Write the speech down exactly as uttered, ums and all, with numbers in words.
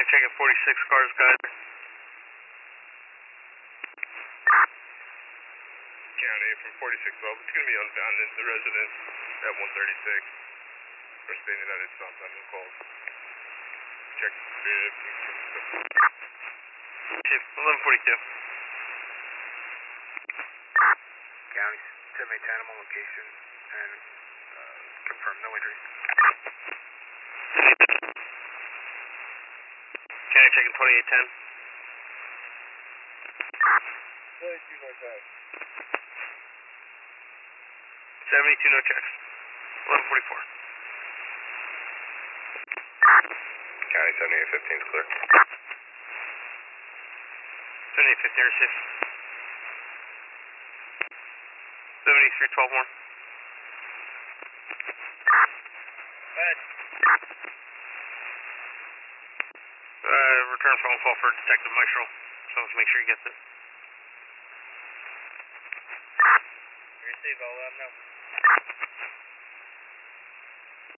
checking forty-six cars, guys. County from forty-six twelve. It's going to be unbounded. The resident at one thirty-six. We're stating that it's not on the calls. Check. eleven forty-two. County, semi-ten, I'm on location, and uh, confirm no injuries. County checking twenty-eight ten. twenty-two north side. seventy-two, no checks. eleven forty-four. County, seventy-eight fifteen is clear. seventy-eight fifteen, receive. seventy-three twelve one. Go ahead. Uh, return phone call for Detective Maestro. So let's make sure he gets it. Receive, I'll let him know.